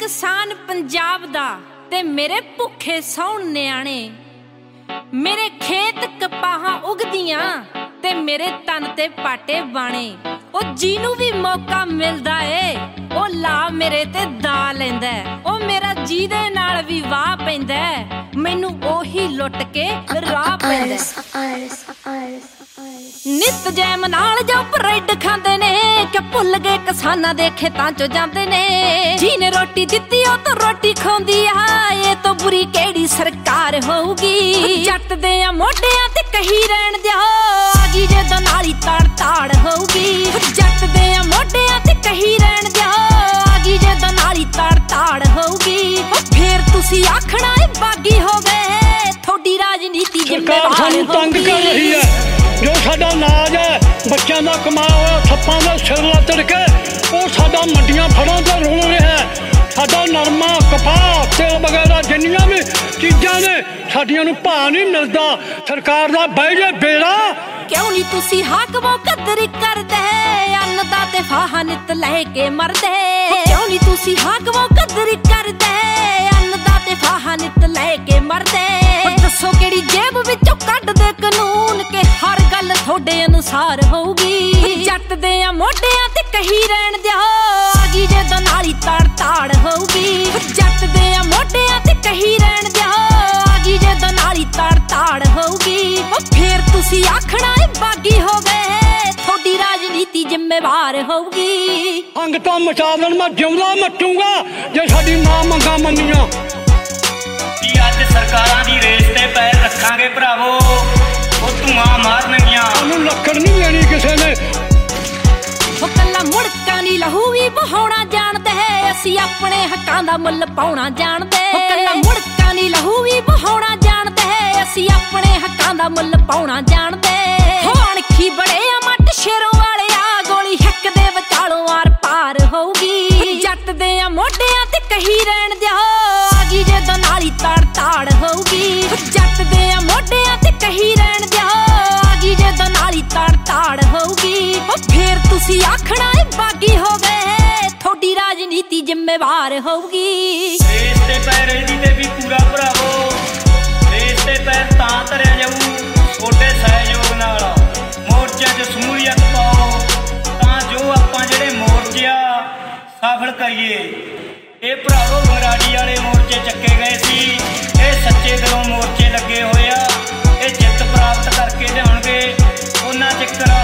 किसान पंजाब दा ते मेरे भुखे सौण न्याणे। मेरे खेत कपाहां उगदियां ते मेरे तन ते पाटे बाणे। ओ जीनू भी मौका मिलदा ए ओ ला मेरे ते दा लैंदा। ओ मेरा जी दे नाल भी वाह पैंदा, मैनू ओही लुट के राह पैंदा। नित जैम नाल जो ब्रेड खांदे ने कि भुल गए किसानां दे खेतां चों जांदे ने। जी ने रोटी दित्ती ओ तो रोटी खांदी आ, ये तो बुरी केड़ी सरकार होऊगी। जट दे मोढियां ते कही रहण दिओ, आगी जे दा नाली ताड़ ताड़ होऊगी। जट दे मोढियां ते कही रहण दिओ, आगी जे दा नाली ताड़ ताड़ होऊगी। फिर तुसी आखना ए बागी हो गए, थोड़ी राजनीति सरकार सानू तंग कर रही है। जो साडा नाज है बच्चों का कमाया हुआ ठप्पां का सिर लतड़ के वो साडा मंडियां फड़ों तो रुल रहा है। साडा नरमा कपाह तेल वगैरह जिन्नियां भी चीज़ां ने साडियां नूं भाव नहीं मिलता। सरकार दा बह जे बेड़ा। क्यों नहीं तुसी हाकमों कदर करदे, अन्नदाते फाहा नित लैके मरदे। क्यों नहीं तुसी हाकमों कदर करदे, अन्नदाते फाहा नित लैके मरदे। दसो केड़ी जेब विचों कढदे कानून के हर गल थोड़े अनुसार होगी। जट दे मोढियां ते कही रहण दिओ, आगी जे दा नाली ताड़ ताड़ होगी। जट दे मोढियां ते कही रहण दिओ, आगी जे दा नाली ताड़ ताड़ होगी। फिर तुसी आखना ए बागी हो गए, थोड़ी राजनीति जिम्मेवार होगी। अंग तो मचा देण मैं जिउंदा मटूंगा जे साडी मां मंगा मन्नियां। अज सरकारां दी रेस ते पैर रखांगे भरावो, ओ धुआं मारनगियां। सानू लक्कड़ नहीं लेनी किसे ने। ओ कल्ला मुड़का नी लहू भी बहाउणा जाणदे, असीं अपने हक्कां दा मुੱਲ पाउणा जाणदे। ओ कल्ला मुड़का नी लहू भी बहाउणा जाणदे, असीं अपने हक्कां दा मुੱਲ पाउणा जाणदे। होणखी बड़े आ मट शेरों वाले आ, गोली हिक दे विचालों आर पार होऊगी। जट दे मोढियां ते कही रहण दिओ, आगी जे दा नाली ताड़ ताड़ होऊगी। जट दे मोढियां ते कही रहण दिओ, आगी जे दा नाली ताड़ ताड़ होऊगी। फिर तुसी आखना ए बागी हो गए, थोड़ी राजनीति जिम्मेवार होऊगी। रेस ते पैर एदी ते भी पूरा भरावो, रेस ते पैर तां धरिया जाऊ थोड़े सहयोग नाल। मोर्चे च शमूलीयत पाओ तां जो आपां जेहड़े मोर्चे आ सफल करिए। ये भरावो बंगराड़ी वाले मोर्चे चक्के गए सी, ये सच्चे दिलों मोर्चे लगे हुए आ। ये जिੱਤ प्राप्त करके लिआउणगे, उन्हां चिक्कर